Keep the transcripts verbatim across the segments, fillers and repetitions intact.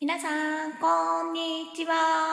皆さん、こんにちは。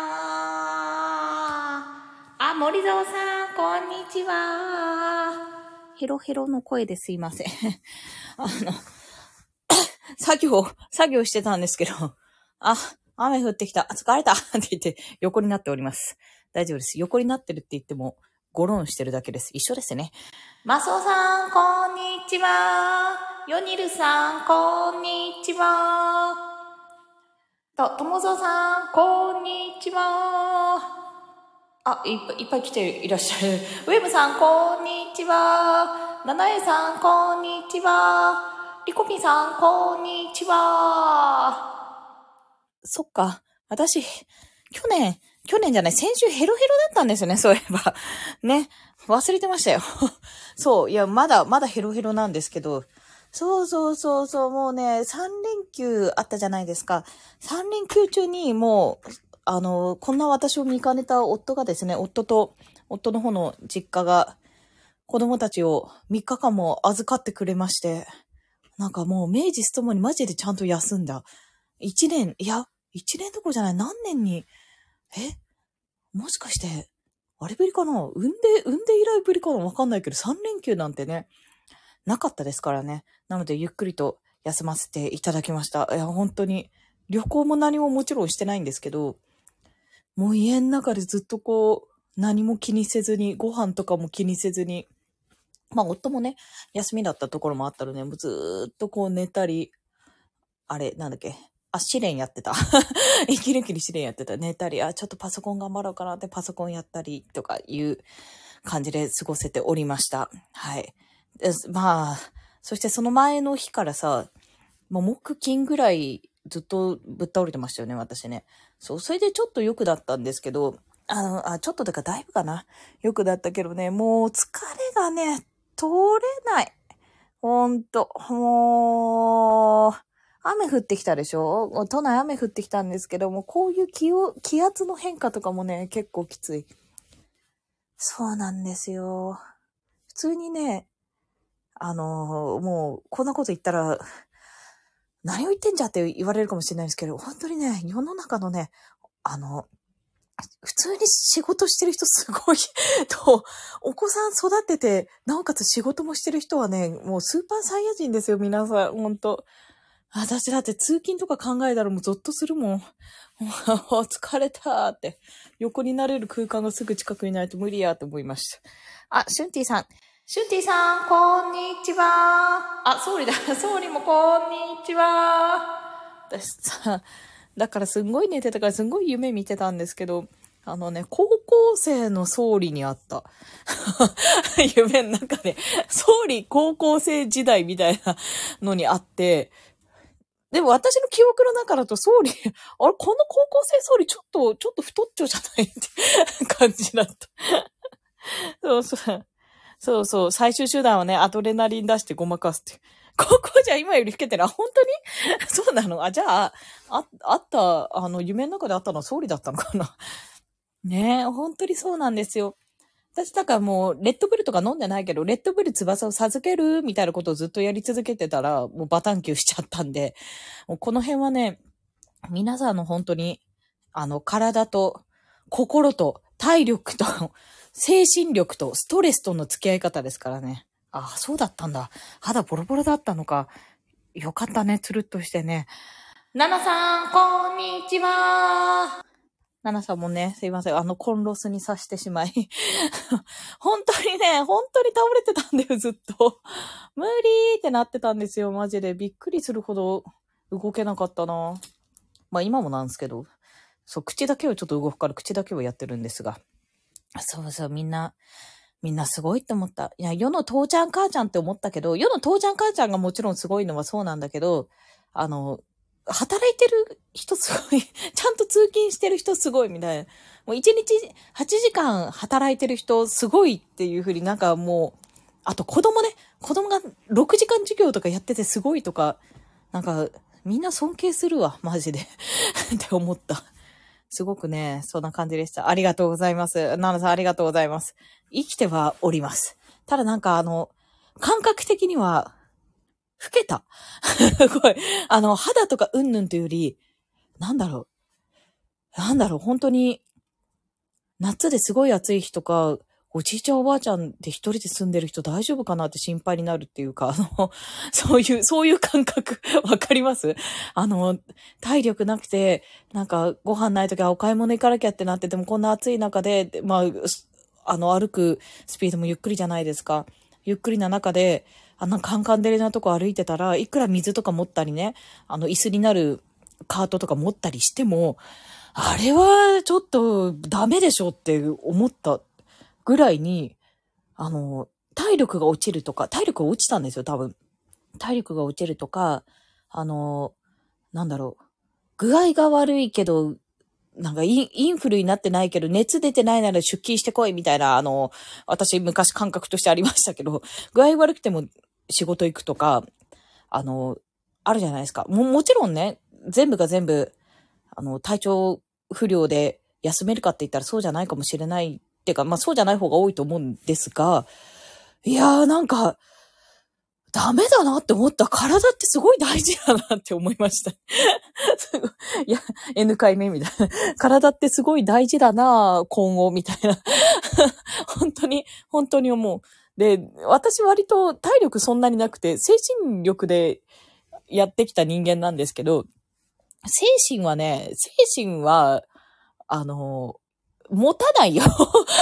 あ、森蔵さん、こんにちは。ヘロヘロの声ですいません。あの、作業、作業してたんですけど、あ、雨降ってきた、疲れたって言って横になっております。大丈夫です。横になってるって言っても、ゴロンしてるだけです。一緒ですね。マスオさん、こんにちは。ヨニルさん、こんにちは。と、ともぞさん、こんにちは。あ、いっぱいいっぱい来ていらっしゃる。ウェブさん、こんにちは。ナナエさん、こんにちは。リコピンさん、こんにちは。そっか。私、去年、去年じゃない、先週ヘロヘロだったんですよね、そういえば。ね。忘れてましたよ。そう、いや、まだ、まだヘロヘロなんですけど、そうそうそうそう、もうね、さん連休あったじゃないですか。さん連休中にもう、あの、こんな私を見かねた夫がですね、夫と、夫の方の実家が、子供たちをみっかかんも預かってくれまして、なんかもう名実ともにマジでちゃんと休んだ。いちねん、いや、いちねんどころじゃない、何年に、えもしかして、あれぶりかな産んで、産んで以来ぶりかなわかんないけど、さん連休なんてね、なかったですからね。なので、ゆっくりと休ませていただきました。いや、本当に、旅行も何ももちろんしてないんですけど、もう家の中でずっとこう、何も気にせずに、ご飯とかも気にせずに、まあ、夫もね、休みだったところもあったので、もうずーっとこう寝たり、あれ、なんだっけ、あ、試練やってた。息抜きに試練やってた。寝たり、あ、ちょっとパソコン頑張ろうかなってパソコンやったりとかいう感じで過ごせておりました。はい。まあ、そしてその前の日からさ、もう木金ぐらいずっとぶっ倒れてましたよね、私ね。そう、それでちょっと良くだったんですけど、あの、あ、ちょっとだからだいぶかな。良くだったけどね、もう疲れがね、取れない。ほんと、もう、雨降ってきたでしょ？都内雨降ってきたんですけども、こういう気を、気圧の変化とかもね、結構きつい。そうなんですよ。普通にね、あのー、もう、こんなこと言ったら、何を言ってんじゃって言われるかもしれないんですけど、本当にね、世の中のね、あの、普通に仕事してる人すごいと、お子さん育てて、なおかつ仕事もしてる人はね、もうスーパーサイヤ人ですよ、皆さん、本当私だって通勤とか考えたらもうゾッとするもん。疲れたーって。横になれる空間がすぐ近くにないと無理やと思いました。あ、シュンティさん。シュンティさん、こんにちは。あ、総理だ。総理もこんにちは。私さ、だからすんごい寝てたからすんごい夢見てたんですけど、あのね、高校生の総理に会った。夢の中で、総理高校生時代みたいなのに会って、でも私の記憶の中だと総理、あれ、この高校生総理ちょっと、ちょっと太っちょじゃないって感じだった。そうそう。そうそう。最終手段はね、アドレナリン出してごまかすって。高校じゃ今より老けてる。あ、本当にそうなの？あ、じゃあ、あ、あった、あの、夢の中であったのは総理だったのかな？ねえ、本当にそうなんですよ。私だからもう、レッドブルとか飲んでないけど、レッドブル翼を授けるみたいなことをずっとやり続けてたら、もうバタンキューしちゃったんで、もうこの辺はね、皆さんの本当に、あの、体と、心と、体力と、精神力と、ストレスとの付き合い方ですからね。ああ、そうだったんだ。肌ボロボロだったのか。よかったね、つるっとしてね。ナナさん、こんにちは。ナナさんもね、すいません。あの、コンロスに刺してしまい。本当にね、本当に倒れてたんだよ、ずっと。無理ーってなってたんですよ、マジで。びっくりするほど動けなかったな。まあ今もなんですけど。そう、口だけをちょっと動くから口だけをやってるんですが。そうそう、みんな、みんなすごいって思った。いや、世の父ちゃん母ちゃんって思ったけど、世の父ちゃん母ちゃんがもちろんすごいのはそうなんだけど、あの、働いてる人すごい、ちゃんと通勤してる人すごいみたいな。もういちにちはちじかん働いてる人すごいっていうふうになんかもう、あと子供ね、子供がろくじかん授業とかやっててすごいとか、なんかみんな尊敬するわ、マジで。って思った。すごくね、そんな感じでした。ありがとうございます。ナナさんありがとうございます。生きてはおります。ただなんかあの、感覚的には、老けた。すごい。あの、肌とかうんぬんというより、 なんだろう、なんだろう、本当に、夏ですごい暑い日とか、おじいちゃんおばあちゃんで一人で住んでる人大丈夫かなって心配になるっていうか、あの、そういう、そういう感覚、わかります？あの、体力なくて、なんかご飯ないときはお買い物行かなきゃってなってても、こんな暑い中で、でまあ、あの、歩くスピードもゆっくりじゃないですか。ゆっくりな中で、あんなカンカン照れなとこ歩いてたら、いくら水とか持ったりね、あの、椅子になるカートとか持ったりしても、あれはちょっとダメでしょって思ったぐらいに、あの、体力が落ちるとか、体力が落ちたんですよ、多分。体力が落ちるとか、あの、なんだろう。具合が悪いけど、なんかインインフルになってないけど、熱出てないなら出勤してこいみたいな、あの、私昔感覚としてありましたけど、具合悪くても仕事行くとか、あの、あるじゃないですか。も、もちろんね、全部が全部、あの、体調不良で休めるかって言ったらそうじゃないかもしれないっていうか、まあそうじゃない方が多いと思うんですが、いやーなんか、ダメだなって思った。体ってすごい大事だなって思いました。いや、N 回目みたいな。体ってすごい大事だな今後みたいな。本当に、本当に思う。で、私割と体力そんなになくて、精神力でやってきた人間なんですけど、精神はね、精神は、あの、持たないよ。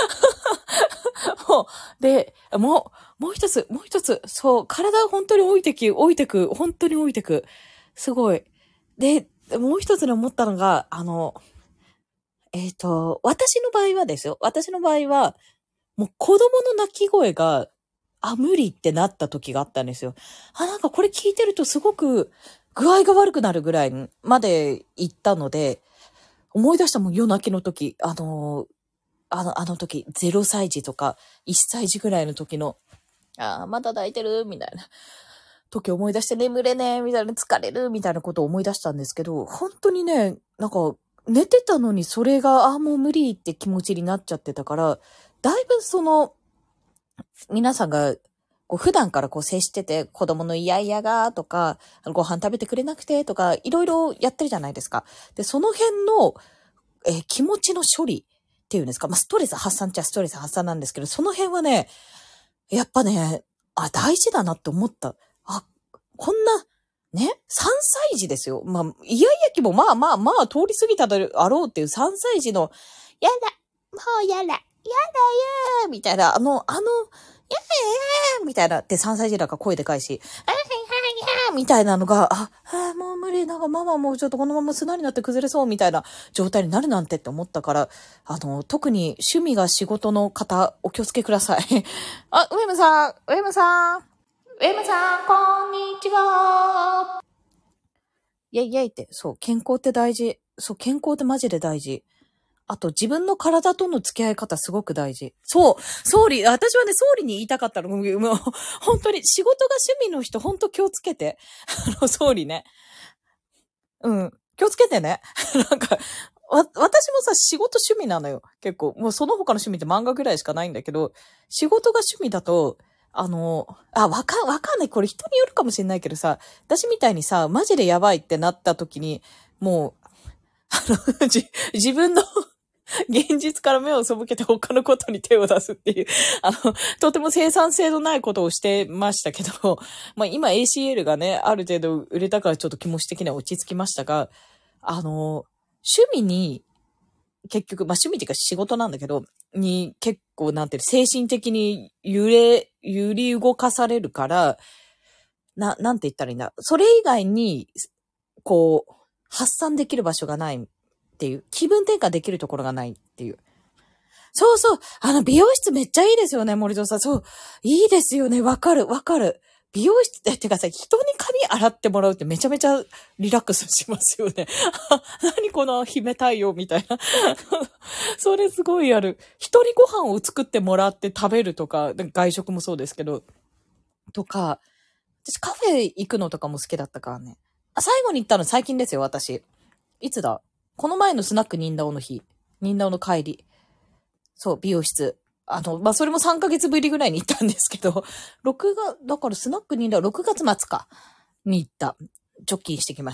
もう、で、もう、もう一つ、もう一つ、そう、体は本当に置いてき、置いてく、本当に置いてく。すごい。で、もう一つに思ったのが、あの、えっと、私の場合はですよ。私の場合は、もう子供の泣き声が、あ、無理ってなった時があったんですよ。あ、なんかこれ聞いてるとすごく具合が悪くなるぐらいまで行ったので、思い出したもん、夜泣きの時。あの、あの、あの時、ゼロさい児とか、いっさい児ぐらいの時の、ああ、まだ泣いてるみたいな。時思い出して眠れねえみたいな、疲れるみたいなことを思い出したんですけど、本当にね、なんか、寝てたのにそれが、ああ、もう無理って気持ちになっちゃってたから、だいぶその、皆さんが、こう普段からこう接してて、子供のイヤイヤがとか、ご飯食べてくれなくてとか、いろいろやってるじゃないですか。で、その辺の、えー気持ちの処理っていうんですか、まあ、ストレス発散っちゃストレス発散なんですけど、その辺はね、やっぱね、あ、大事だなって思った。あ、こんな、ね、さんさい児ですよ。まあ、イヤイヤ期もまあまあまあ通り過ぎただろうっていうさんさい児の、やだ、もうやだ、やだよーみたいな、あの、あの、やだよーみたいなってさんさい児だから声でかいし、あみたいなのが、あ、あもう無理、なんかママもうちょっとこのまま砂になって崩れそうみたいな状態になるなんてって思ったから、あの、特に趣味が仕事の方、お気をつけください。あ、ウェムさん、ウェムさん、ウェムさん、こんにちは。イェイイェイって、そう、健康って大事。そう、健康ってマジで大事。あと、自分の体との付き合い方すごく大事。そう、総理、私はね、総理に言いたかったの。もう、もう本当に、仕事が趣味の人、本当気をつけて。あの、総理ね。うん。気をつけてね。なんか、わ、私もさ、仕事趣味なのよ。結構。もうその他の趣味って漫画ぐらいしかないんだけど、仕事が趣味だと、あの、あ、わか、わかんない。これ人によるかもしれないけどさ、私みたいにさ、マジでやばいってなった時に、もう、あの、じ、自分の現実から目を背けて他のことに手を出すっていう、あの、とても生産性のないことをしてましたけど、まあ今 エーシーエル がね、ある程度売れたからちょっと気持ち的には落ち着きましたが、あの、趣味に、結局、まあ趣味っていうか仕事なんだけど、に結構なんていうの、精神的に揺れ、揺り動かされるから、な、なんて言ったらいいんだ。それ以外に、こう、発散できる場所がないっていう、気分転換できるところがないっていう。そうそう。あの、美容室めっちゃいいですよね、森蔵さん。そう。いいですよね。わかる、わかる。美容室って、てかさ、人に髪洗ってもらうってめちゃめちゃリラックスしますよね。何この姫太陽みたいな。それすごいある。人にご飯を作ってもらって食べるとか、外食もそうですけど、とか、私カフェ行くのとかも好きだったからね。あ、最後に行ったの最近ですよ、私。いつだこの前のスナックニンダオの日。ニンダオの帰り。そう、美容室。あの、まあ、それもさんかげつぶりぐらいに行ったんですけど、ろくがつ、だからスナックニンダオろくがつ末か、に行った。直近してきました。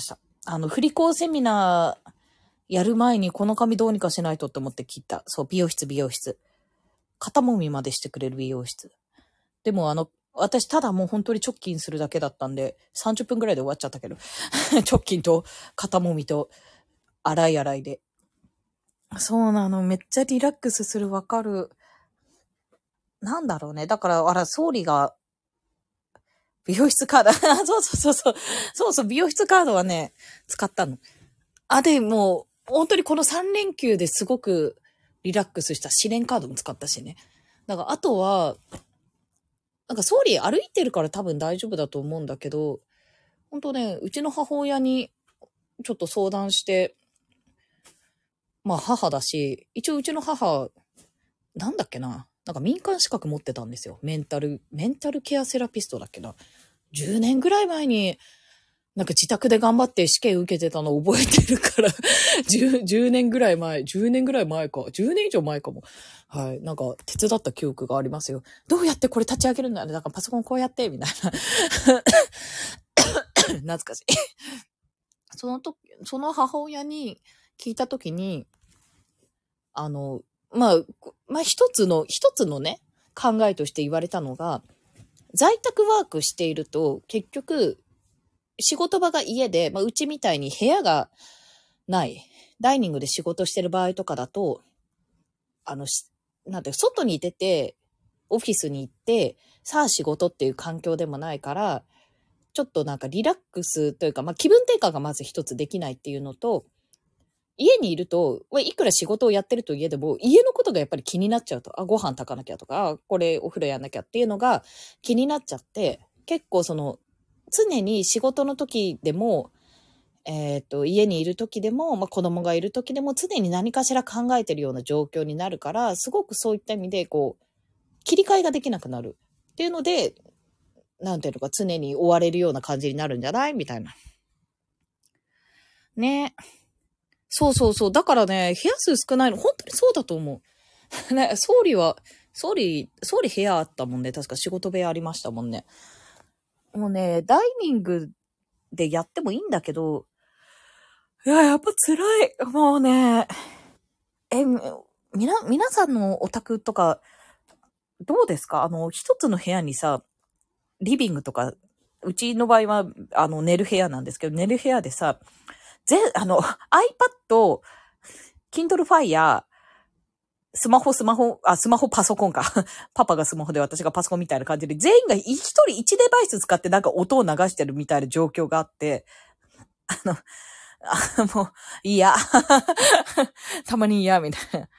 あの、振り子セミナーやる前にこの髪どうにかしないとって思って切った。そう、美容室、美容室。肩もみまでしてくれる美容室。でもあの、私ただもう本当に直筋するだけだったんで、さんじゅっぷんぐらいで終わっちゃったけど。直筋と肩もみと、洗い洗いで。そうなの、めっちゃリラックスする、わかる。なんだろうね。だから、あら、総理が、美容室カード、そうそうそうそう。そうそう、美容室カードはね、使ったの。あ、でも、本当にこのさん連休ですごくリラックスした試練カードも使ったしね。だからあとは、なんか総理歩いてるから多分大丈夫だと思うんだけど、本当ね、うちの母親にちょっと相談して、まあ母だし、一応うちの母、なんだっけな、なんか民間資格持ってたんですよ。メンタル、メンタルケアセラピストだっけな。じゅうねんぐらい前に、なんか自宅で頑張って試験受けてたの覚えてるから10、じゅうねんぐらい前、じゅうねんぐらい前か、じゅうねん以上前かも。はい。なんか手伝った記憶がありますよ。どうやってこれ立ち上げるんだよね。だからパソコンこうやって、みたいな。懐かしい。その時、その母親に聞いた時に、あの、まあ、まあ一つの、一つのね、考えとして言われたのが、在宅ワークしていると、結局、仕事場が家で、まあ、うちみたいに部屋がない。ダイニングで仕事してる場合とかだと、あの、なんて、外に出て、オフィスに行って、さあ仕事っていう環境でもないから、ちょっとなんかリラックスというか、まあ、気分転換がまず一つできないっていうのと、家にいると、いくら仕事をやってると家でも、家のことがやっぱり気になっちゃうと、あ、ご飯炊かなきゃとか、あ、これお風呂やんなきゃっていうのが気になっちゃって、結構その、常に仕事の時でも、えっと、家にいる時でも、まあ、子供がいる時でも常に何かしら考えてるような状況になるから、すごくそういった意味で、こう、切り替えができなくなるっていうので、なんていうのか、常に追われるような感じになるんじゃないみたいな。ね。そうそうそう。だからね、部屋数少ないの、本当にそうだと思う。ね、総理は、総理、総理部屋あったもんね。確か仕事部屋ありましたもんね。もうね、ダイニングでやってもいいんだけど、いや、やっぱ辛い。もうね、え、みな、皆さんのお宅とか、どうですか？あの、一つの部屋にさ、リビングとか、うちの場合は、あの、寝る部屋なんですけど、寝る部屋でさ、ぜ、あの、iPad、Kindle Fire、スマホ、スマホ、あ、スマホパソコンか。パパがスマホで私がパソコンみたいな感じで、全員が一人一デバイス使ってなんか音を流してるみたいな状況があって、あの、あもう、いや。たまに嫌、みたいな。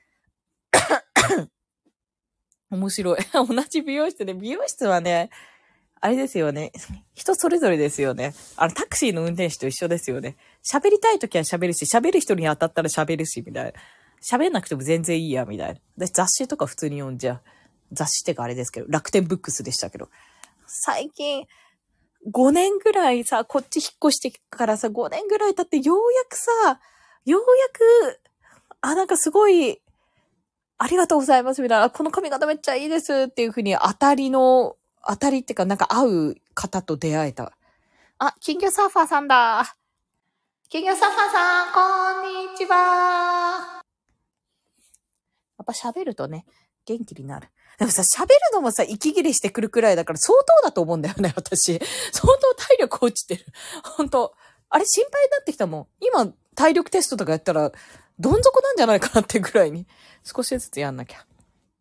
面白い。同じ美容室で、美容室はね、あれですよね。人それぞれですよね。あの、タクシーの運転手と一緒ですよね。喋りたいときは喋るし、喋る人に当たったら喋るし、みたいな。喋んなくても全然いいや、みたいな。私雑誌とか普通に読んじゃう。雑誌ってかあれですけど、楽天ブックスでしたけど。最近、ごねんぐらいさ、こっち引っ越してからさ、ごねんぐらい経ってようやくさ、ようやく、あ、なんかすごい、ありがとうございますみたいな、この髪型めっちゃいいですっていう風に当たりの、当たりっていうかなんか合う方と出会えた。あ、金魚サーファーさんだ。金魚サーファーさん、こんにちは。やっぱ喋るとね、元気になる。でもさ、喋るのもさ、息切れしてくるくらいだから相当だと思うんだよね、私。相当体力落ちてる。本当あれ心配になってきたもん。今、体力テストとかやったら、どん底なんじゃないかなってぐらいに。少しずつやんなきゃ。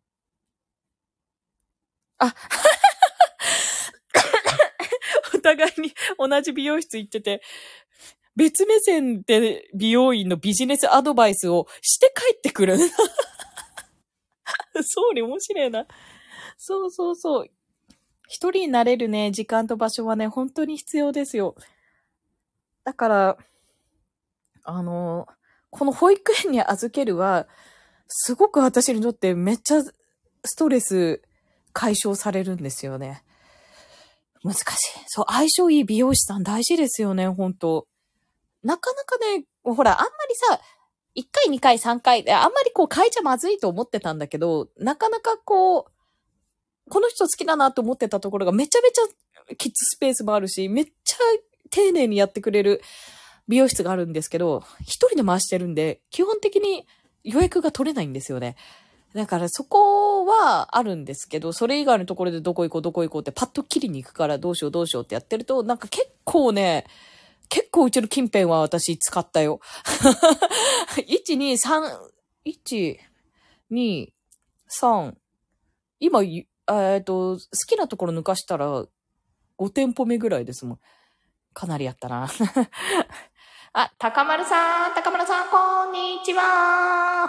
あ、お互いに同じ美容室行ってて、別目線で美容院のビジネスアドバイスをして帰ってくる。そうに面白いな。そうそうそう。一人になれるね、時間と場所はね、本当に必要ですよ。だから、あの、この保育園に預けるは、すごく私にとってめっちゃストレス解消されるんですよね。難しい。そう、相性いい美容師さん大事ですよね、本当なかなかね、ほら、あんまりさ、いっかい、にかい、さんかい、あんまりこう変えちゃまずいと思ってたんだけど、なかなかこう、この人好きだなと思ってたところがめちゃめちゃキッズスペースもあるし、めっちゃ丁寧にやってくれる美容室があるんですけど、一人で回してるんで、基本的に予約が取れないんですよね。だからそこはあるんですけど、それ以外のところでどこ行こうどこ行こうってパッと切りに行くからどうしようどうしようってやってると、なんか結構ね、結構うちの近辺は私使ったよ。いち、に、さん、いち、に、さん、今、えっと、好きなところ抜かしたらご店舗目ぐらいですもん。かなりやったな。あ、高丸さん、高丸さん、こんにちは。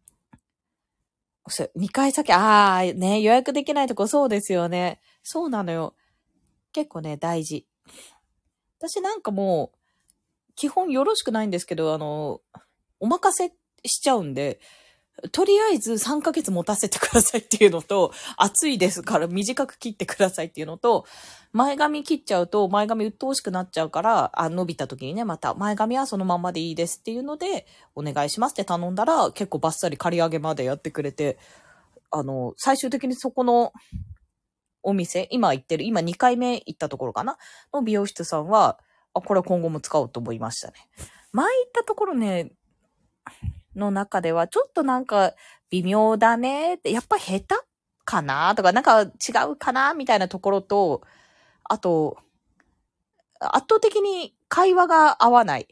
にかい先、ああ、ね、予約できないとこそうですよね。そうなのよ。結構ね、大事。私なんかもう、基本よろしくないんですけど、あの、お任せしちゃうんで、とりあえずさんかげつ持たせてくださいっていうのと、暑いですから短く切ってくださいっていうのと、前髪切っちゃうと前髪鬱陶しくなっちゃうから、あ、伸びた時にね、また前髪はそのままでいいですっていうので、お願いしますって頼んだら、結構バッサリ刈り上げまでやってくれて、あの、最終的にそこのお店、今行ってる、今にかいめ行ったところかなの美容室さんは、あ、これ今後も使おうと思いましたね。前行ったところね、の中ではちょっとなんか微妙だねって、やっぱ下手かなとかなんか違うかなみたいなところと、あと、圧倒的に会話が合わない。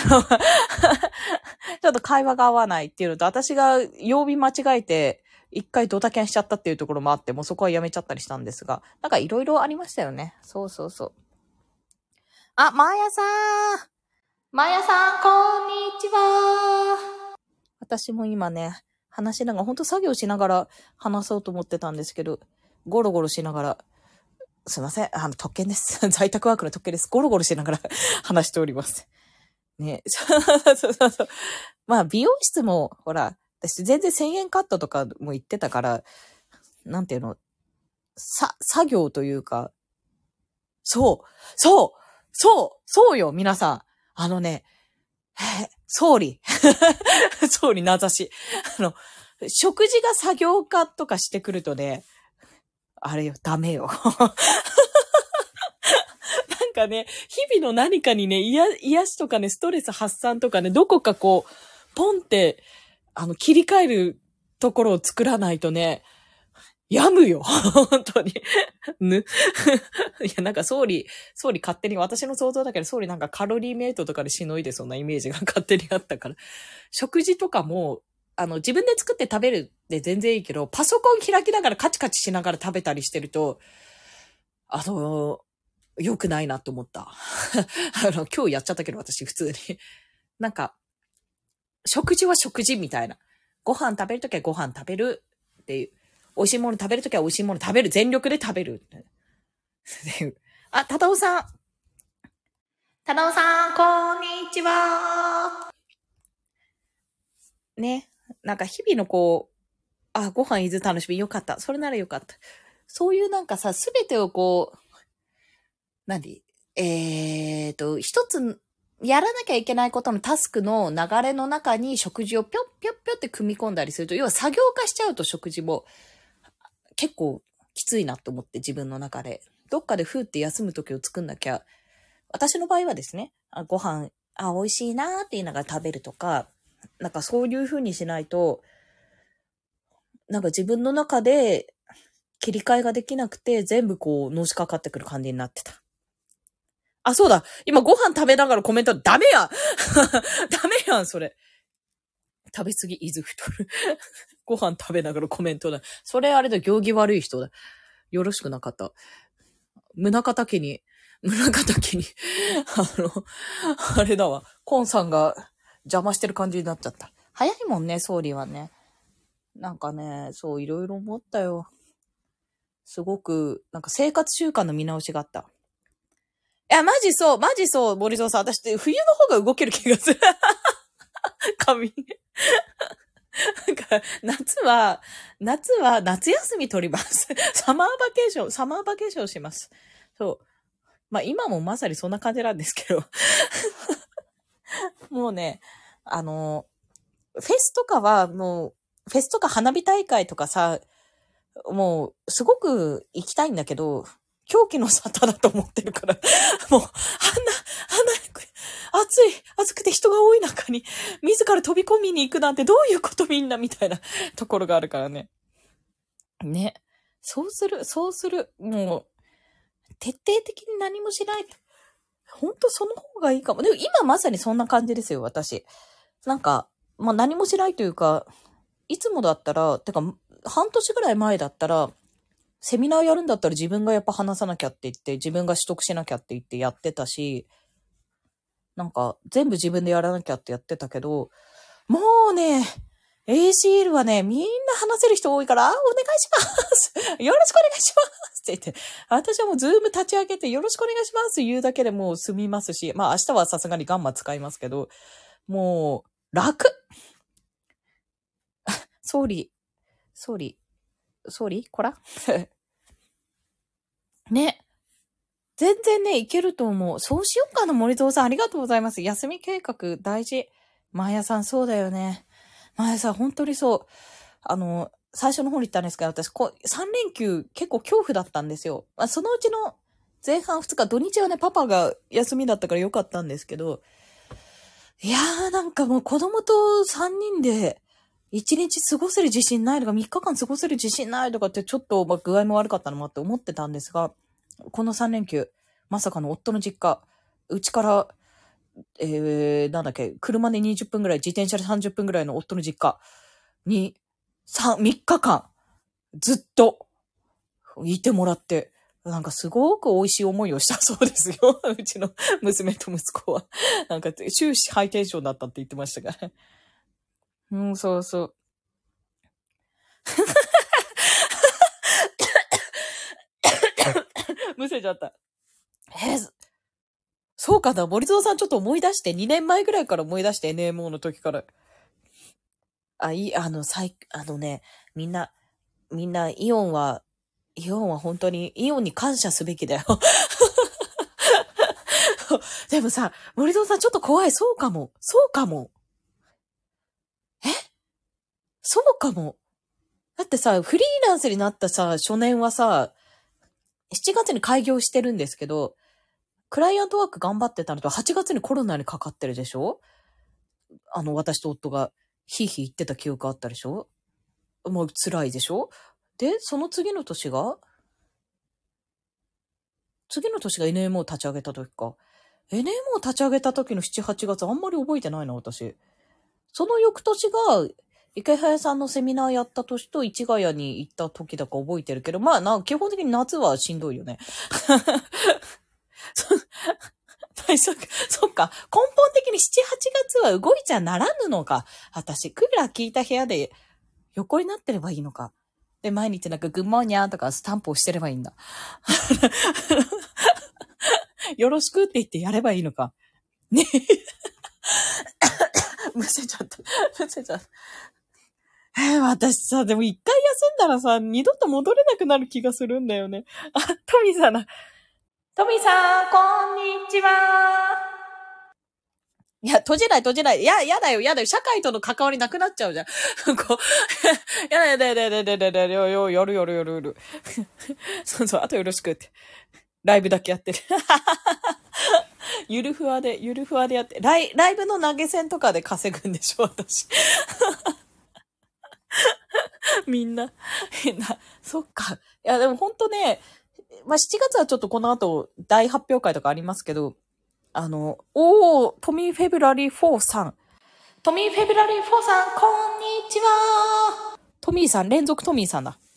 ちょっと会話が合わないっていうのと、私が曜日間違えて一回ドタキャンしちゃったっていうところもあって、もうそこはやめちゃったりしたんですが、なんかいろいろありましたよね。そうそうそう。あ、マーヤさん。マーヤさん、こんにちは。私も今ね、話しながら、ほんと作業しながら話そうと思ってたんですけど、ゴロゴロしながら、すいません、あの、特権です。在宅ワークの特権です。ゴロゴロしながら話しております。ね。そうそうそう。まあ、美容室も、ほら、私全然せんえんカットとかも言ってたから、なんていうの、さ、作業というか、そう、そう、そう、そうよ、皆さん。あのね、総理。総理名指し。あの、食事が作業家とかしてくるとね、あれよ、ダメよ。なんかね、日々の何かにね、癒、癒しとかね、ストレス発散とかね、どこかこう、ポンって、あの、切り替えるところを作らないとね、病むよ。本当に。ぬ。いや、なんか総理、総理勝手に、私の想像だけど、総理なんかカロリーメイトとかでしのいでそんなイメージが勝手にあったから。食事とかも、あの、自分で作って食べるで全然いいけど、パソコン開きながらカチカチしながら食べたりしてると、あの、良くないなと思った。あの、今日やっちゃったけど、私普通に。なんか、食事は食事みたいな。ご飯食べるときはご飯食べるっていう。美味しいもの食べるときは美味しいもの食べる。全力で食べる。あ、ただおさん。ただおさん、こんにちは。ね。なんか日々のこう、あ、ご飯いず楽しみ。よかった。それならよかった。そういうなんかさ、すべてをこう、何えーと、一つ、やらなきゃいけないことのタスクの流れの中に食事をぴょっぴょっぴょって組み込んだりすると、要は作業化しちゃうと食事も結構きついなと思って自分の中で。どっかでふーって休む時を作んなきゃ。私の場合はですね、あご飯、あ、美味しいなーって言いながら食べるとか、なんかそういう風にしないと、なんか自分の中で切り替えができなくて、全部こう、のしかかってくる感じになってた。あ、そうだ。今ご飯食べながらコメント、ダメやダメやん、それ。食べ過ぎ、いず太る。ご飯食べながらコメントだ。それあれだ、行儀悪い人だ。よろしくなかった。宗像家に、宗像家に、あの、あれだわ。コンさんが邪魔してる感じになっちゃった。早いもんね、総理はね。なんかね、そう、いろいろ思ったよ。すごく、なんか生活習慣の見直しがあった。いや、マジそう、マジそう、森蔵さん。私って冬の方が動ける気がする。髪。なんか、夏は、夏は夏休み取ります。サマーバケーション、サマーバケーションします。そう。まあ今もまさにそんな感じなんですけど。もうね、あの、フェスとかはもう、フェスとか花火大会とかさ、もう、すごく行きたいんだけど、狂気の沙汰だと思ってるから、もう、あんな、あんな、暑い、 中に自ら飛び込みに行くなんてどういうことみんなみたいなところがあるからね。ね。そうする、そうする。もう、徹底的に何もしない。ほんとその方がいいかも。でも今まさにそんな感じですよ、私。なんか、まあ何もしないというか、いつもだったら、てか、半年ぐらい前だったら、セミナーやるんだったら自分がやっぱ話さなきゃって言って、自分が取得しなきゃって言ってやってたし、なんか全部自分でやらなきゃってやってたけど、もうね、エーシーエル はね、みんな話せる人多いから、お願いしますよろしくお願いしますって言って、私はもうズーム立ち上げてよろしくお願いします言うだけでもう済みますし、まあ明日はさすがにガンマ使いますけど、もう楽ソーリー、ソーリー、ソーリーこらね。全然ね、いけると思う。そうしようかな、森蔵さん。ありがとうございます。休み計画大事。マーヤさん、そうだよね。マーヤさん、本当にそう。あの、最初の方に言ったんですけど、私、こう、さん連休結構恐怖だったんですよ。まあ、そのうちの前半ふつか、土日はね、パパが休みだったからよかったんですけど、いやー、なんかもう子供とさんにんで、いちにち過ごせる自信ないとか、みっかかん過ごせる自信ないとかって、ちょっと、まあ、具合も悪かったのもあって思ってたんですが、このさん連休、まさかの夫の実家、うちから、えー、なんだっけ、車でにじゅっぷんぐらい、自転車でさんじゅっぷんぐらいの夫の実家に、さん、みっかかん、ずっと、いてもらって、なんかすごく美味しい思いをしたそうですよ。うちの娘と息子は。なんか終始ハイテンションだったって言ってましたから。うん、そうそう。むせちゃった。えー、そうかな、森蔵さんちょっと思い出して、にねんまえぐらいから思い出して、エヌエムオー の時から。あ、いい、あの、最、あのね、みんな、みんな、イオンは、イオンは本当に、イオンに感謝すべきだよ。でもさ、森蔵さんちょっと怖い。そうかも。そうかも。えそうかも。だってさ、フリーランスになったさ、初年はさ、しちがつに開業してるんですけど、クライアントワーク頑張ってたのとはちがつにコロナにかかってるでしょ？あの、私と夫がヒーヒー言ってた記憶あったでしょ？もう辛いでしょ？で、その次の年が次の年が エヌエムオー 立ち上げた時か。エヌエムオー 立ち上げた時のしち、はちがつあんまり覚えてないな、私。その翌年が、池早さんのセミナーやった年と市ヶ谷に行った時だか覚えてるけど、まあな、基本的に夏はしんどいよね。そ, そっか。根本的にしち、はちがつは動いちゃならぬのか。私、クーラー効いた部屋で横になってればいいのか。で、毎日なんかグッモーニャーとかスタンプをしてればいいんだ。よろしくって言ってやればいいのか。ね。むせちゃった。むせちゃった。えー、私さ、でも一回休んだらさ、二度と戻れなくなる気がするんだよね。あ、トミーさんな。トミーさん、こんにちは。いや、閉じない閉じない。いや、やだよ、やだよ。社会との関わりなくなっちゃうじゃん。こう、やだやだやだやだやだやだやだやるやるやるやるやる。そうそう、あとよろしくって。ライブだけやってる。ゆるふわで、ゆるふわでやって、ライ、ライブの投げ銭とかで稼ぐんでしょ、私。みんな、みんな、そっか。いや、でもほんとね、まあ、しちがつはちょっとこの後、大発表会とかありますけど、あの、おー、トミーフェブラリーフォーさん。トミーフェブラリーフォーさん、こんにちは。トミーさん、連続トミーさんだ。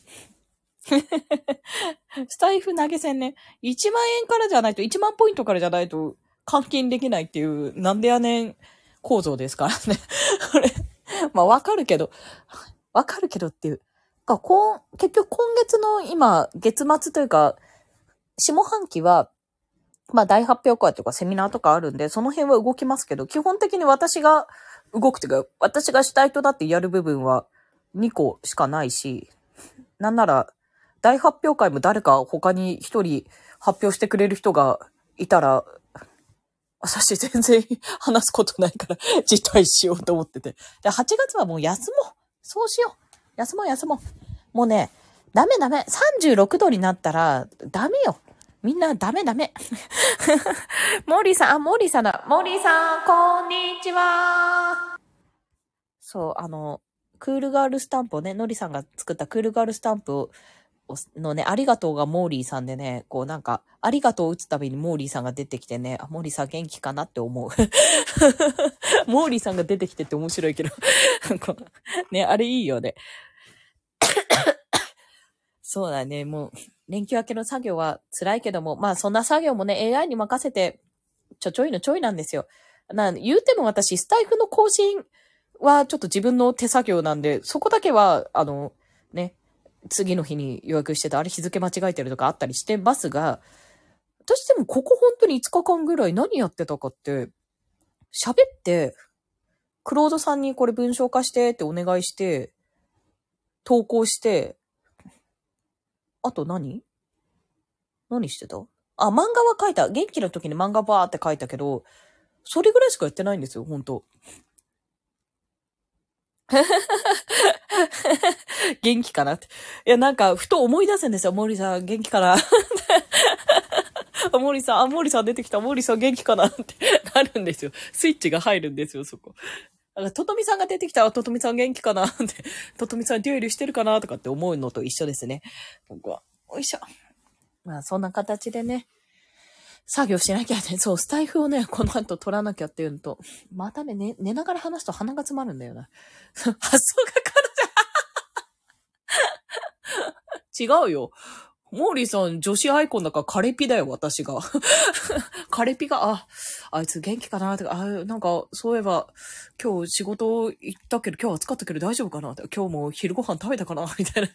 スタイフ投げ銭ね。いちまんえんからじゃないと、いちまんポイントからじゃないと、換金できないっていう、なんでやねん構造ですからね。これ、まあわかるけど、わかるけどっていう。かこう結局今月の今、月末というか、下半期は、まあ大発表会とかセミナーとかあるんで、その辺は動きますけど、基本的に私が動くというか、私が主体となってやる部分はにこしかないし、なんなら、大発表会も誰か他に一人発表してくれる人がいたら、私全然話すことないから辞退しようと思ってて。で、はちがつはもう休もう。そうしよう。休もう休もう。もうね、ダメダメ。さんじゅうろくどになったらダメよ。 みんなダメダメ。モーリーさん、あ、モーリーさんだ。モーリーさん、こんにちは。そう、あの、クールガールスタンプをね、ノリさんが作ったクールガールスタンプを、のね、ありがとうがモーリーさんでね、こうなんか、ありがとうを打つたびにモーリーさんが出てきてね、あ、モーリーさん元気かなって思う。モーリーさんが出てきてって面白いけど。ね、あれいいよね。そうだね、もう、連休明けの作業は辛いけども、まあそんな作業もね、エーアイ に任せて、ちょちょいのちょいなんですよ。な、言うても私、スタイフの更新はちょっと自分の手作業なんで、そこだけは、あの、ね、次の日に予約してた、あれ日付間違えてるとかあったりしてますが、私でもここ本当にいつかかんぐらい何やってたかって、喋って、クロードさんにこれ文章化してってお願いして、投稿して、あと何何してたあ、漫画は書いた。元気の時に漫画バーって書いたけど、それぐらいしかやってないんですよ、本当元気かなって。いや、なんか、ふと思い出すんですよ。モーリーさん、元気かなモーリーさん、あ、モーリーさん出てきた。モーリーさん元気かなってなるんですよ。スイッチが入るんですよ、そこ。だからトトミさんが出てきたら、トトミさん元気かなって、トトミさんデュエルしてるかなとかって思うのと一緒ですね。僕は。おいしょ。まあ、そんな形でね、作業しなきゃね。そう、スタイフをね、この後取らなきゃっていうのと、またね、寝、寝ながら話すと鼻が詰まるんだよな。発想が彼女。違うよ。モーリーさん、女子アイコンだからカレピだよ、私が。カレピが、あ、あいつ元気かなって、あ、なんか、そういえば、今日仕事行ったけど、今日暑かったけど大丈夫かなって、今日も昼ご飯食べたかなみたいな。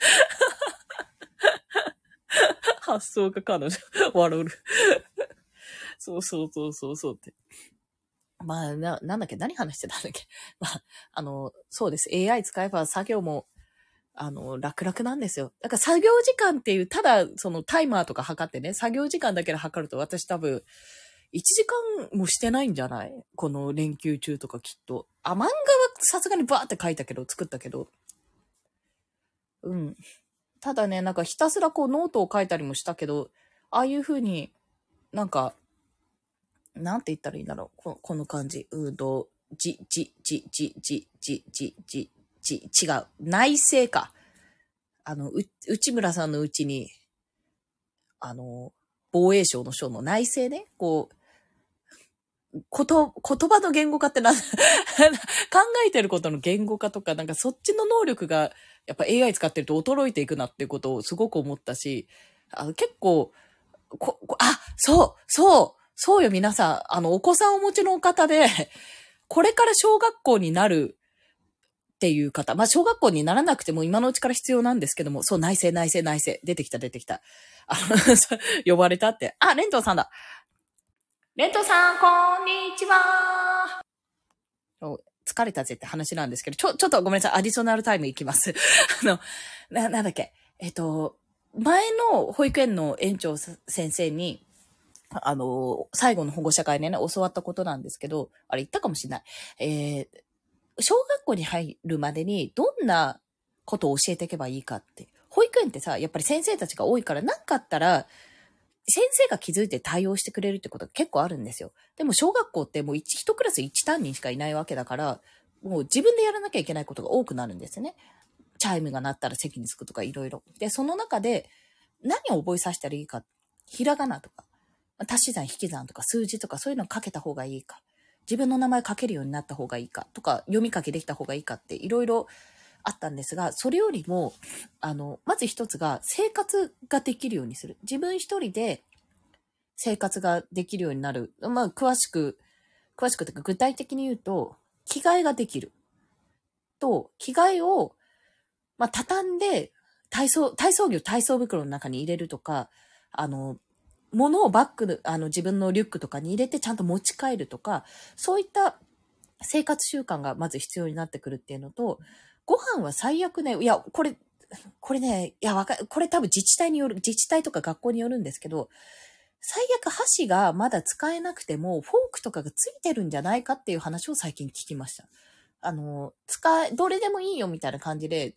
発想が彼女。笑う。そうそうそうそうそうって。まあ、な、なんだっけ、何話してたんだっけ。まあ、あの、そうです。エーアイ 使えば作業も、あの、楽々なんですよ。だから作業時間っていう、ただ、そのタイマーとか測ってね、作業時間だけで測ると私多分、いちじかんもしてないんじゃないこの連休中とかきっと。あ、漫画はさすがにバーって書いたけど、作ったけど。うん。ただね、なんかひたすらこうノートを書いたりもしたけど、ああいう風になんか、なんて言ったらいいんだろう。ここの感じ。うーと、じ、じ、じ、じ、じ、じ、じ、じ、じ、違う。内政か。あの、う、内村さんのうちに、あの、防衛省の省の内政ね。こう、こと、言葉の言語化ってなん考えてることの言語化とか、なんかそっちの能力が、やっぱ エーアイ 使ってると衰えていくなっていうことをすごく思ったし、あの結構、こ、こあ、そう、そう、そうよ皆さん、あの、お子さんをお持ちの方で、これから小学校になるっていう方、まあ、小学校にならなくても今のうちから必要なんですけども、そう、内政、内政、内政、出てきた、出てきた。あの、呼ばれたって。あ、レントさんだ。レントさん、こんにちは。疲れたぜって話なんですけど、ちょ、ちょっとごめんなさい、アディショナルタイムいきます。あの、な、なんだっけ。えっと、前の保育園の園長先生に、あの、最後の保護者会でね、教わったことなんですけど、あれ言ったかもしれない。えー、小学校に入るまでにどんなことを教えていけばいいかって。保育園ってさ、やっぱり先生たちが多いから、なんかあったら、先生が気づいて対応してくれるってことが結構あるんですよ。でも小学校ってもう一、一クラス一担任しかいないわけだから、もう自分でやらなきゃいけないことが多くなるんですよね。チャイムが鳴ったら席に着くとかいろいろ。で、その中で何を覚えさせたらいいか。ひらがなとか、足し算引き算とか数字とかそういうのを書けた方がいいか。自分の名前書けるようになった方がいいかとか、読み書きできた方がいいかっていろいろあったんですが、それよりも、あの、まず一つが生活ができるようにする。自分一人で生活ができるようになる。まあ、詳しく、詳しくというか具体的に言うと、着替えができる。と、着替えを、まあ、畳んで、体操、体操着を体操袋の中に入れるとか、あの、物をバッグ、あの、自分のリュックとかに入れてちゃんと持ち帰るとか、そういった生活習慣がまず必要になってくるっていうのと、ご飯は最悪ね、いや、これ、これね、いや、わか、これ多分自治体による、自治体とか学校によるんですけど、最悪箸がまだ使えなくても、フォークとかがついてるんじゃないかっていう話を最近聞きました。あの、使え、どれでもいいよみたいな感じで、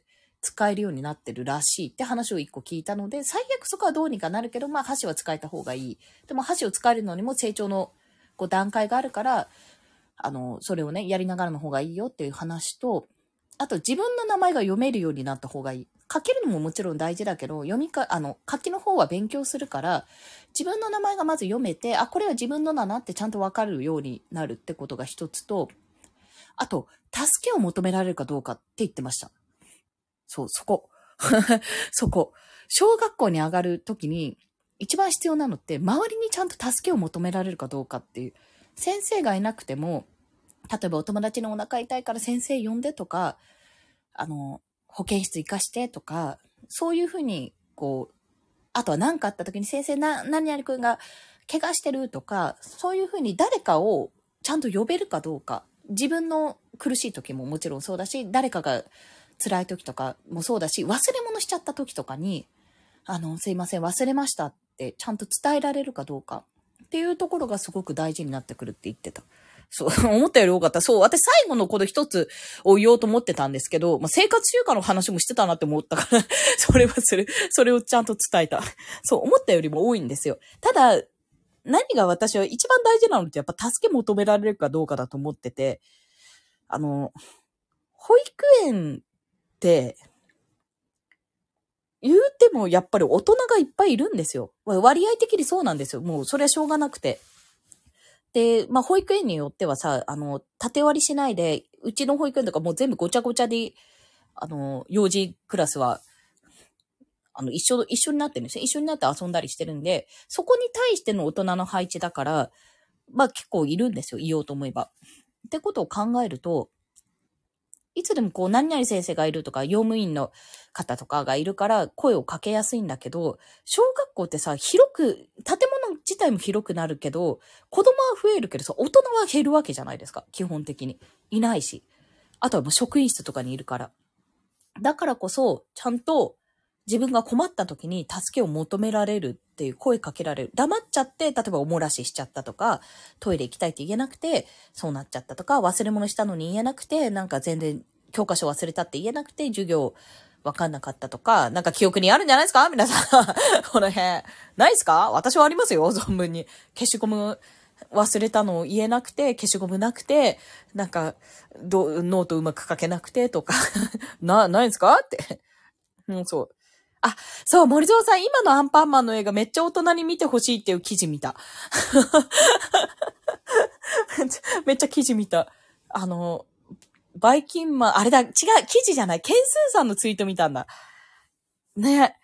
使えるようになってるらしいって話を一個聞いたので、最悪そこはどうにかなるけど、まあ箸は使えた方がいい。でも箸を使えるのにも成長のこう段階があるから、あの、それをね、やりながらの方がいいよっていう話と、あと自分の名前が読めるようになった方がいい。書けるのももちろん大事だけど、読みか、あの、書きの方は勉強するから、自分の名前がまず読めて、あ、これは自分のだなってちゃんとわかるようになるってことが一つと、あと、助けを求められるかどうかって言ってました。そう、そこ。そこ。小学校に上がるときに、一番必要なのって、周りにちゃんと助けを求められるかどうかっていう。先生がいなくても、例えばお友達のお腹痛いから先生呼んでとか、あの、保健室行かしてとか、そういうふうに、こう、あとは何かあった時に先生な、何々くんが怪我してるとか、そういうふうに誰かをちゃんと呼べるかどうか。自分の苦しい時ももちろんそうだし、誰かが辛い時とかもそうだし、忘れ物しちゃった時とかに、あの、すいません、忘れましたってちゃんと伝えられるかどうかっていうところがすごく大事になってくるって言ってた。そう、思ったより多かった。そう、私最後のこの一つを言おうと思ってたんですけど、まあ、生活習慣の話もしてたなって思ったから、それはそれ、それをちゃんと伝えた。そう、思ったよりも多いんですよ。ただ、何が私は一番大事なのってやっぱ助け求められるかどうかだと思ってて、あの、保育園って、言うてもやっぱり大人がいっぱいいるんですよ。割合的にそうなんですよ。もうそれはしょうがなくて。で、まあ、保育園によってはさ、あの、縦割りしないで、うちの保育園とかもう全部ごちゃごちゃで、あの、幼児クラスは、あの、一緒、一緒になってるんですよ。一緒になって遊んだりしてるんで、そこに対しての大人の配置だから、まあ、結構いるんですよ。言おうと思えば。ってことを考えると、いつでもこう、何々先生がいるとか、用務員の方とかがいるから声をかけやすいんだけど、小学校ってさ、広く、建物自体も広くなるけど、子供は増えるけどさ、大人は減るわけじゃないですか。基本的に。いないし。あとはもう職員室とかにいるから。だからこそ、ちゃんと自分が困った時に助けを求められるっていう声かけられる。黙っちゃって、例えばお漏らししちゃったとか、トイレ行きたいって言えなくて、そうなっちゃったとか、忘れ物したのに言えなくて、なんか全然教科書忘れたって言えなくて、授業わかんなかったとか、なんか記憶にあるんじゃないですか皆さん。この辺。ないですか？私はありますよ、存分に。消しゴム忘れたのを言えなくて、消しゴムなくて、なんか、どノートうまく書けなくてとか、な、ないですかって。うん、そう。あ、そう、森蔵さん、今のアンパンマンの映画めっちゃ大人に見てほしいっていう記事見た。めっちゃ記事見た。あの、バイキンマン、あれだ、違う、記事じゃない、ケンスーさんのツイート見たんだ。ね。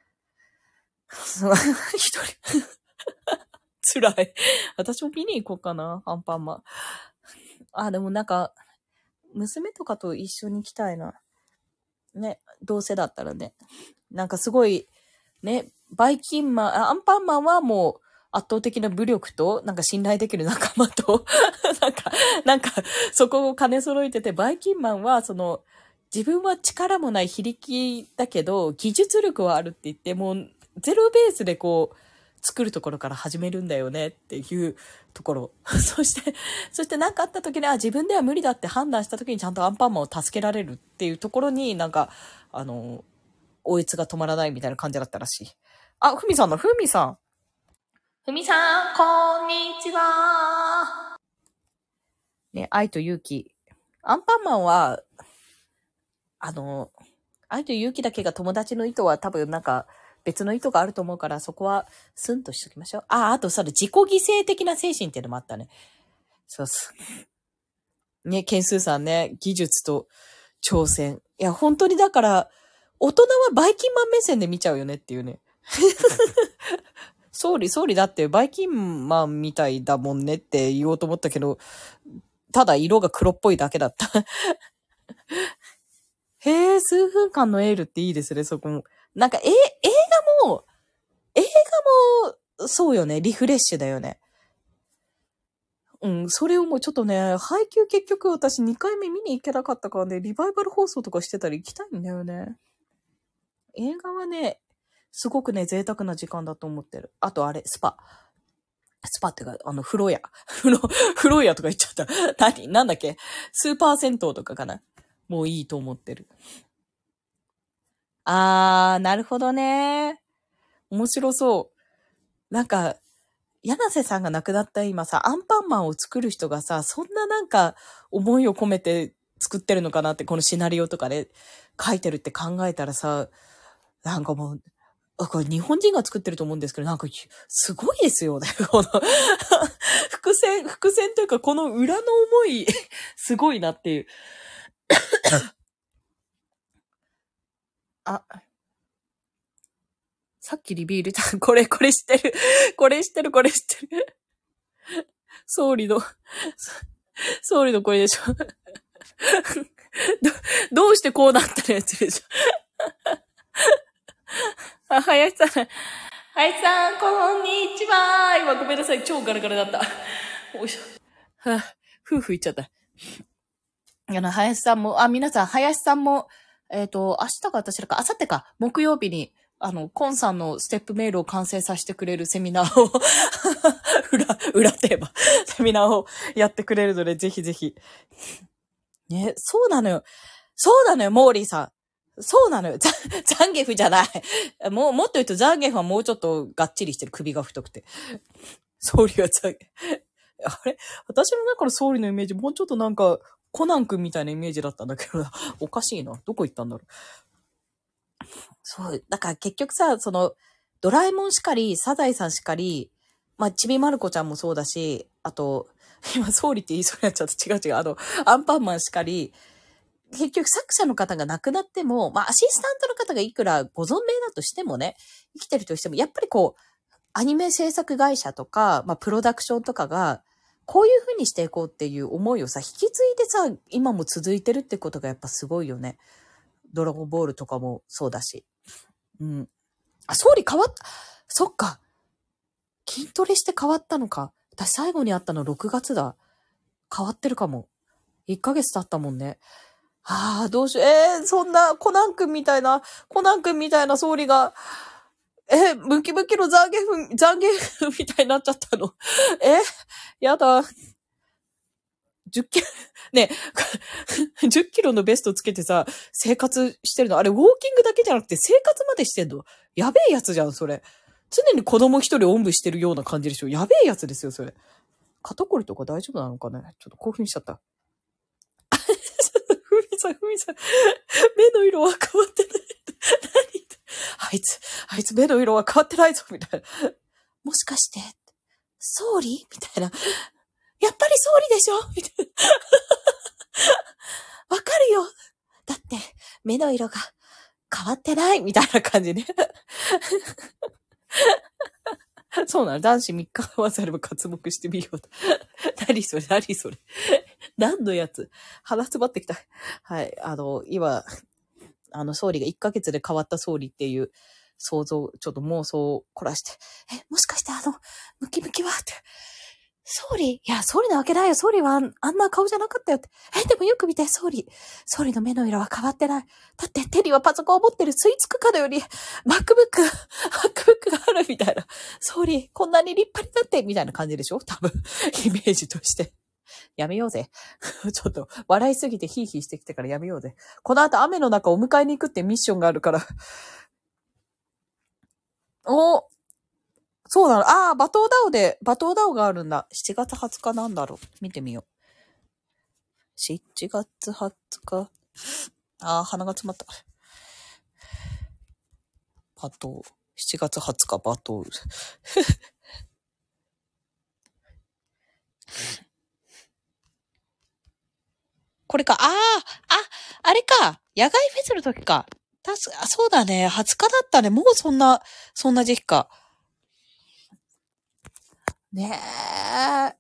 一人。辛い。私も見に行こうかな、アンパンマン。あ、でもなんか、娘とかと一緒に行きたいな。ね、どうせだったらね。なんかすごい、ね、バイキンマン、アンパンマンはもう圧倒的な武力と、なんか信頼できる仲間と、なんか、なんか、そこを兼ね揃えてて、バイキンマンはその、自分は力もない非力だけど、技術力はあるって言って、もうゼロベースでこう、作るところから始めるんだよねっていうところ。そして、そして何かあった時に、あ、自分では無理だって判断した時にちゃんとアンパンマンを助けられるっていうところになんか、あの、おえつが止まらないみたいな感じだったらしい。あ、ふみさんの、ふみさん。ふみさん、こんにちは。ね、愛と勇気。アンパンマンは、あの、愛と勇気だけが友達の意図は多分なんか別の意図があると思うから、そこはスンとしときましょう。あ、あとそれ自己犠牲的な精神っていうのもあったね。そうそう。ね、ケンスーさんね、技術と挑戦。いや、本当にだから、大人はバイキンマン目線で見ちゃうよねっていうね。総理、総理だってバイキンマンみたいだもんねって言おうと思ったけど、ただ色が黒っぽいだけだった。へえ、数分間のエールっていいですね、そこも。なんか、え、映画も、映画も、そうよね、リフレッシュだよね。うん、それをもうちょっとね、配給結局私にかいめ見に行けなかったからね、リバイバル放送とかしてたら行きたいんだよね。映画はね、すごくね、贅沢な時間だと思ってる。あとあれ、スパ。スパってか、あの、風呂屋。風呂、風呂屋とか言っちゃった。何なんだっけスーパー銭湯とかかなもういいと思ってる。 あー、なるほどね。面白そう。なんか、柳瀬さんが亡くなった今さ、アンパンマンを作る人がさ、そんななんか思いを込めて作ってるのかなって、このシナリオとかで書いてるって考えたらさ、なんかもう、あ、これ日本人が作ってると思うんですけど、なんかすごいですよね。この伏線、伏線というかこの裏の思い、すごいなっていう。あ、さっきリビールた、これ、これ知ってる。これ知ってる、これ知ってる。総理の、総理のこれでしょ。ど、どうしてこうなったのやつでしょ。あ、林さん。林さん、こんにちは。今ごめんなさい。超ガラガラだった。おいしょ。はあ、夫婦言っちゃった。あの、林さんも、あ、皆さん、林さんも、えっと、明日か私らか、明後日か、木曜日に、あの、コンさんのステップメールを完成させてくれるセミナーを、裏、裏テーマ、セミナーをやってくれるので、ぜひぜひ。ね、そうなのよ。そうなのよ、モーリーさん。そうなのよ。ザ、ザンゲフじゃない。もう、もっと言うとザンゲフはもうちょっとがっちりしてる。首が太くて。総理はザンゲフ。あれ私の中の総理のイメージ、もうちょっとなんか、コナン君みたいなイメージだったんだけど、おかしいな。どこ行ったんだろう。そう。だから結局さ、その、ドラえもんしかり、サザエさんしかり、まあ、ちびまる子ちゃんもそうだし、あと、今、総理って言いそうになっちゃった。違う違う。あの、アンパンマンしかり、結局作者の方が亡くなっても、まあアシスタントの方がいくらご存命だとしてもね、生きてるとしても、やっぱりこう、アニメ制作会社とか、まあプロダクションとかが、こういう風にしていこうっていう思いをさ、引き継いでさ、今も続いてるってことがやっぱすごいよね。ドラゴンボールとかもそうだし。うん。あ、総理変わった。そっか。筋トレして変わったのか。私最後に会ったのろくがつだ。変わってるかも。いっかげつ経ったもんね。ああ、どうしよう。えー、そんな、コナン君みたいな、コナン君みたいな総理が、えー、ムキムキのザンゲフ、ザンゲフみたいになっちゃったの。えー、やだ。じゅっキロ、ね、じゅっキロのベストつけてさ、生活してるの。あれ、ウォーキングだけじゃなくて生活までしてんの。やべえやつじゃん、それ。常に子供一人おんぶしてるような感じでしょ。やべえやつですよ、それ。肩こりとか大丈夫なのかね。ちょっと興奮しちゃった。ふみさん、ふみさん、目の色は変わってない。何あいつ、あいつ目の色は変わってないぞ、みたいな。もしかして、総理みたいな。やっぱり総理でしょみたいな。わかるよ。だって、目の色が変わってないみたいな感じね。そうなの。男子みっかわざれば活目してみようと。何それ何それ何のやつ鼻詰まってきた。はい。あの、今、あの、総理がいっかげつで変わった総理っていう想像、ちょっと妄想を凝らして、え、もしかしてあの、ムキムキはって、総理いや、総理なわけないよ。総理はあんな顔じゃなかったよって。え、でもよく見て、総理。総理の目の色は変わってない。だって手にはパソコンを持ってる吸い付くかのように、MacBook、MacBook があるみたいな。総理、こんなに立派になって、みたいな感じでしょ多分、イメージとして。やめようぜ。ちょっと、笑いすぎてヒーヒーしてきてからやめようぜ。この後雨の中お迎えに行くってミッションがあるから。おそうなの。ああ、バトーダオで、バトーダオがあるんだ。しちがつはつかなんだろう。見てみよう。しちがつはつか。ああ、鼻が詰まった。バトー。しちがつはつか、バトー。これか。ああ、あ、あれか。野外フェスの時か。たす、あ、そうだね。はつかだったね。もうそんな、そんな時期か。ねえ。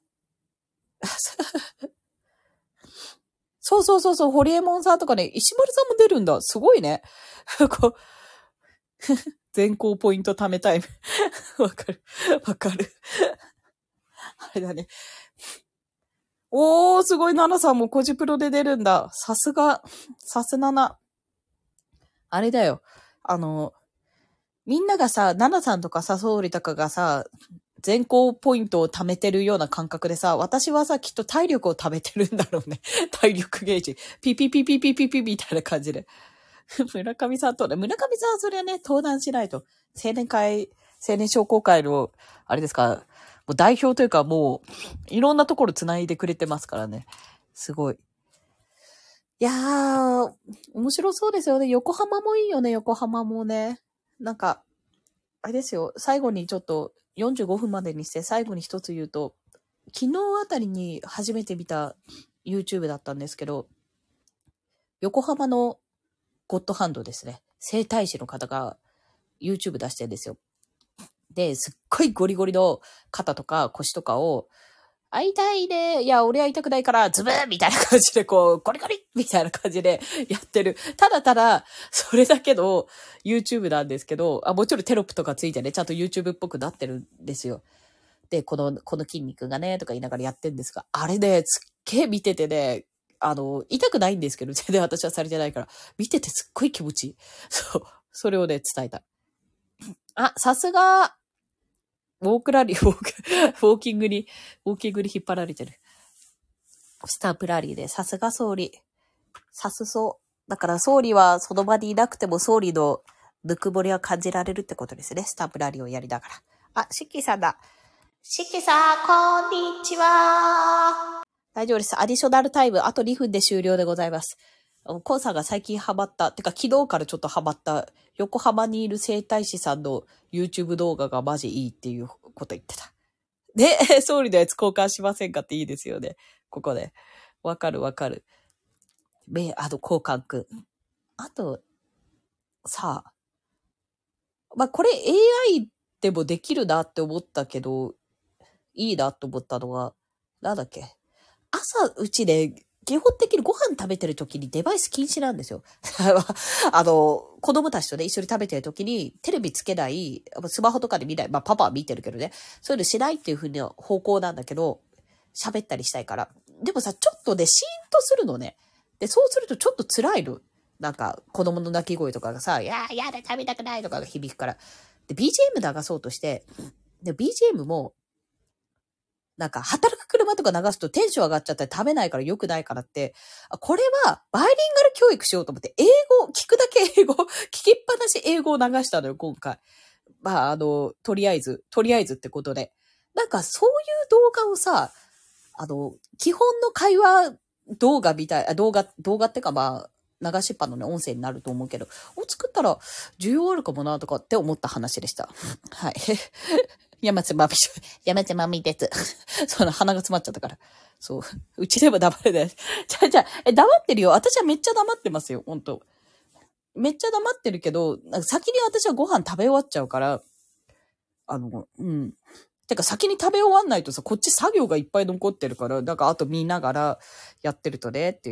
そうそうそうそう、ホリエモンさんとかね、石丸さんも出るんだ。すごいね。こう全校ポイント貯めタイム。わかる。わかる。あれだね。おー、すごい、ナナさんもコジプロで出るんだ。さすが、さすなな。あれだよ。あの、みんながさ、ナナさんとかさ、総理とかがさ、全校ポイントを貯めてるような感覚でさ、私はさ、きっと体力を貯めてるんだろうね。体力ゲージ。ピピピピピピピみたいな感じで。 村上さんとね、村上さんはそれはね、登壇しないと。青年会、青年商工会の、あれですか、もう代表というかもう、いろんなところ繋いでくれてますからね。すごい。いやー、面白そうですよね。横浜もいいよね、横浜もね。なんか、あれですよ、最後にちょっとよんじゅうごふんまでにして最後に一つ言うと、昨日あたりに初めて見た YouTube だったんですけど、横浜のゴッドハンドですね。整体師の方が YouTube 出してるんですよ。で、すっごいゴリゴリの肩とか腰とかを、会いたいね。いや、俺は会いたくないから、ズブーみたいな感じで、こう、ゴリゴリみたいな感じでやってる。ただただ、それだけの YouTube なんですけど、あ、もちろんテロップとかついてね、ちゃんと YouTube っぽくなってるんですよ。で、この、この筋肉がね、とか言いながらやってるんですが、あれね、すっげー見ててね、あの、痛くないんですけど、全然私はされてないから、見ててすっごい気持ちいい。そう。それをね、伝えた。あ、さすが、ウォークラリー、ウォーク、ウォーキングに、ウォーキングに引っ張られてる。スタンプラリーで、さすが総理。さすそう。だから総理はその場にいなくても総理のぬくもりは感じられるってことですね。スタンプラリーをやりながら。あ、シッキーさんだ。シッキーさん、こんにちは。大丈夫です。アディショナルタイム、あとにふんで終了でございます。コンさんが最近ハマった、てか昨日からちょっとハマった、横浜にいる整体師さんの YouTube 動画がマジいいっていうこと言ってた。で、総理のやつ交換しませんかっていいですよね。ここで。わかるわかる。め、あの、交換くん。あと、さあ。まあ、これ エーアイ でもできるなって思ったけど、いいなと思ったのが、なんだっけ。朝、うちで、基本的にご飯食べてる時にデバイス禁止なんですよ。あの、子供たちとね、一緒に食べてる時にテレビつけない、スマホとかで見ない、まあパパは見てるけどね、そういうのしないっていう風な方向なんだけど、喋ったりしたいから。でもさ、ちょっとね、シーンとするのね。で、そうするとちょっと辛いの。なんか、子供の泣き声とかがさ、いやー、やだ、食べたくないとかが響くから。で、ビージーエム 流そうとして、で、ビージーエム も、なんか、働く車とか流すとテンション上がっちゃったり食べないから良くないからって、これはバイリンガル教育しようと思って、英語、聞くだけ英語、聞きっぱなし英語を流したのよ、今回。まあ、あの、とりあえず、とりあえずってことで。なんか、そういう動画をさ、あの、基本の会話動画みたい、動画、動画ってかまあ、流しっぱのね、音声になると思うけど、を作ったら需要あるかもなとかって思った話でした。はい。山津まみ、山津まみです。その鼻が詰まっちゃったから。そう。うちでも黙れない。じゃあ、じゃあ、え、黙ってるよ。私はめっちゃ黙ってますよ。本当めっちゃ黙ってるけど、先に私はご飯食べ終わっちゃうから、あの、うん。てか先に食べ終わんないとさ、こっち作業がいっぱい残ってるから、だからあと見ながらやってるとね、っていう。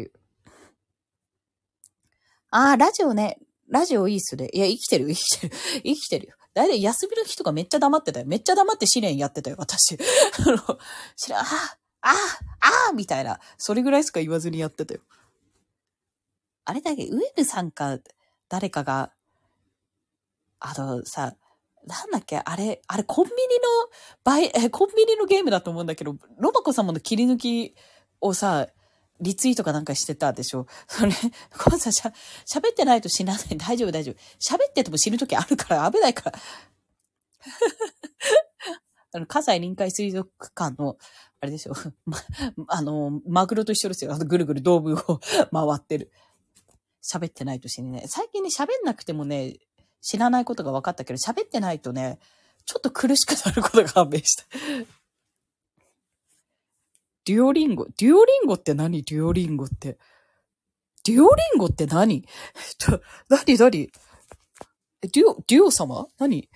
あー、ラジオね。ラジオいいっすね。いや、生きてる、生きてる、生きてるよ。だいたい休みの日とかめっちゃ黙ってたよ。めっちゃ黙って試練やってたよ、私。あの、知らん、あー、あー、あー、みたいな。それぐらいしか言わずにやってたよ。あれだけ、ウェルさんか、誰かが、あのさ、なんだっけ、あれ、あれ、コンビニの、バイ、え、コンビニのゲームだと思うんだけど、ロマコ様の切り抜きをさ、リツイートかなんかしてたでしょ。それ、このさ、しゃ、喋ってないと死なない。大丈夫、大丈夫。喋ってても死ぬときあるから、危ないから。あの、葛西臨海水族館の、あれでしょ。ま、あの、マグロと一緒ですよ。あの、ぐるぐるドームを回ってる。喋ってないと死ねない。最近ね、喋んなくてもね、知らないことが分かったけど、喋ってないとね、ちょっと苦しくなることが判明した。デュオリンゴ。デュオリンゴって何？デュオリンゴって。デュオリンゴって何？ちょ、何何？デュオ、デュオ様？何？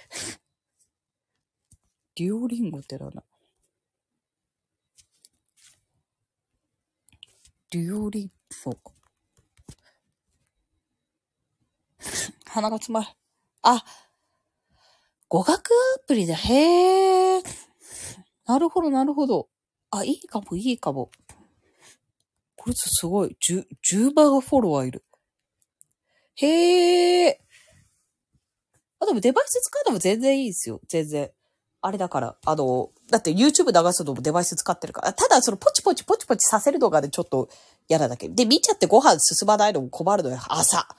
デュオリンゴって何？デュオリンゴ。鼻が詰まる。あ、語学アプリだ。へー。なるほど、なるほど。あ、いいかも、いいかも。これすごい。じゅう、じゅうまんフォロワーいる。へー。あ、でもデバイス使うのも全然いいですよ。全然。あれだから、あの、だって YouTube 流すのもデバイス使ってるから。ただ、そのポチポチポチポチさせるのがね、ちょっと嫌なだけ。で、見ちゃってご飯進まないのも困るのよ。朝。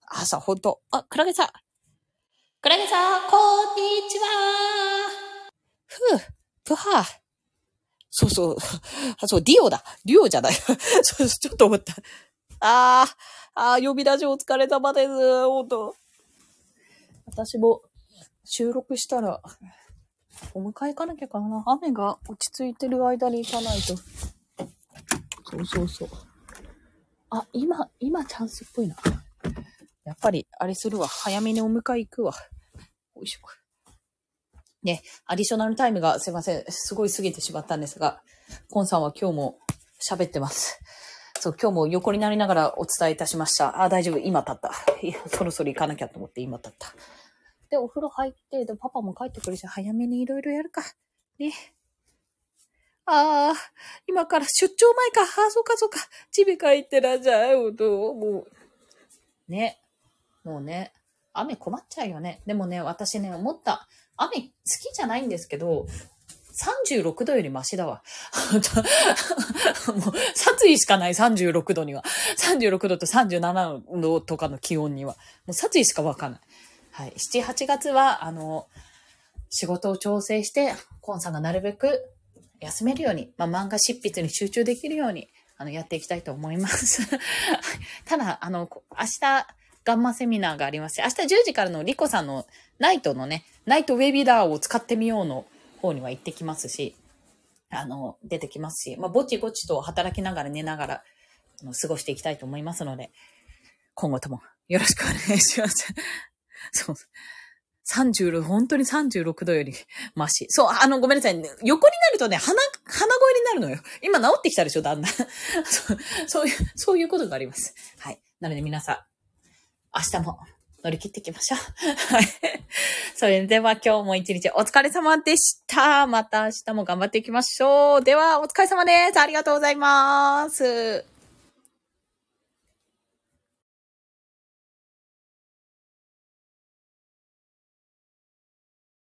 朝、ほんと。あ、クラゲさん。クラゲさん、こんにちは。ふぅ、ぷはー。そうそう。あ、そう、ディオだ。ディオじゃない。そう、ちょっと思った。あー、あー、呼び出しお疲れ様です。ほんと。私も収録したら、お迎え行かなきゃかな。雨が落ち着いてる間に行かないと。そうそうそう。あ、今、今チャンスっぽいな。やっぱり、あれするわ。早めにお迎え行くわ。よいしょ。ね、アディショナルタイムがすいません。すごい過ぎてしまったんですが、コンさんは今日も喋ってます。そう、今日も横になりながらお伝えいたしました。あ、大丈夫。今立った。いや、そろそろ行かなきゃと思って今立った。で、お風呂入って、で、パパも帰ってくるし、早めにいろいろやるか。ね。ああ、今から出張前か。ああ、そうかそうか。ちび帰ってらっしゃい。もう。ね。もうね。雨困っちゃうよね。でもね、私ね、思った。雨好きじゃないんですけど、さんじゅうろくどよりマシだわ。もう殺意しかないさんじゅうろくどには。さんじゅうろくどとさんじゅうななどとかの気温には。もう殺意しかわかんない。はい。しち、はちがつは、あの、仕事を調整して、コンさんがなるべく休めるように、まあ、漫画執筆に集中できるように、あの、やっていきたいと思います。ただ、あの、明日、ガンマセミナーがありますし、明日じゅうじからのリコさんのナイトのね、ナイトウェビナーを使ってみようの方には行ってきますし、あの、出てきますし、まあ、ぼちぼちと働きながら寝ながら、あの過ごしていきたいと思いますので、今後ともよろしくお願いします。そう。さんじゅうろく、本当にさんじゅうろくどよりマシ。そう、あの、ごめんなさい。横になるとね、鼻、鼻声になるのよ。今治ってきたでしょ、だんだん。そう、そういう、そういうことがあります。はい。なので皆さん、明日も乗り切っていきましょう。はい。それでは今日も一日お疲れ様でした。また明日も頑張っていきましょう。では、お疲れ様です。ありがとうございます。